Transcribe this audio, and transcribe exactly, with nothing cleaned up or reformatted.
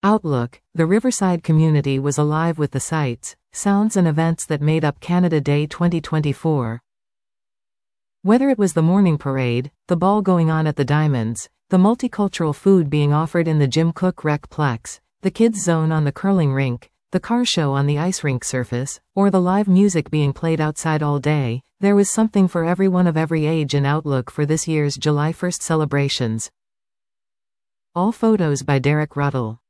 Outlook, the Riverside community was alive with the sights, sounds and events that made up Canada Day twenty twenty-four. Whether it was the morning parade, the ball going on at the Diamonds, the multicultural food being offered in the Jim Cook Rec-Plex, the kids' zone on the curling rink, the car show on the ice rink surface, or the live music being played outside all day, there was something for everyone of every age in Outlook for this year's July first celebrations. All photos by Derek Ruddle.